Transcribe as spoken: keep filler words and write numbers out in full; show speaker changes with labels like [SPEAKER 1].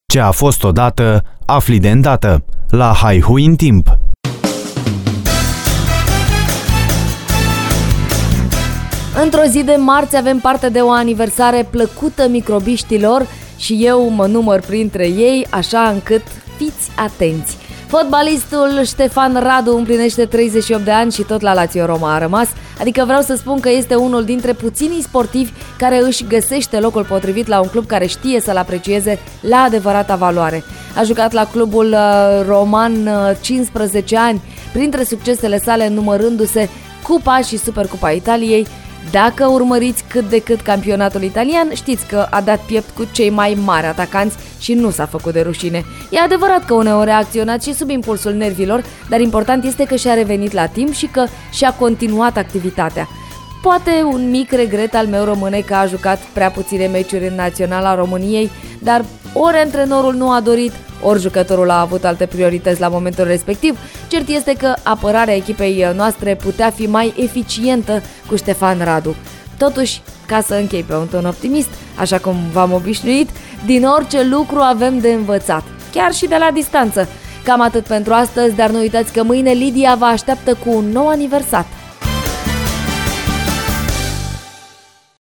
[SPEAKER 1] Ce a fost odată, afli de îndată. La Haihui în timp.
[SPEAKER 2] Într-o zi de marți avem parte de o aniversare plăcută microbiștilor și eu mă număr printre ei, așa încât fiți atenți. Fotbalistul Ștefan Radu împlinește treizeci și opt de ani și tot la Lazio Roma a rămas, adică vreau să spun că este unul dintre puținii sportivi care își găsește locul potrivit la un club care știe să-l aprecieze la adevărata valoare. A jucat la clubul roman cincisprezece ani, printre succesele sale numărându-se Cupa și Supercupa Italiei. Dacă urmăriți cât de cât campionatul italian, știți că a dat piept cu cei mai mari atacanți și nu s-a făcut de rușine. E adevărat că uneori a acționat și sub impulsul nervilor, dar important este că și-a revenit la timp și că și-a continuat activitatea. Poate un mic regret al meu rămâne că a jucat prea puține meciuri în Naționala României, dar ori antrenorul nu a dorit, ori jucătorul a avut alte priorități la momentul respectiv. Cert este că apărarea echipei noastre putea fi mai eficientă cu Ștefan Radu. Totuși, ca să închei pe un ton optimist, așa cum v-am obișnuit, din orice lucru avem de învățat, chiar și de la distanță. Cam atât pentru astăzi, dar nu uitați că mâine Lidia vă așteaptă cu un nou aniversat.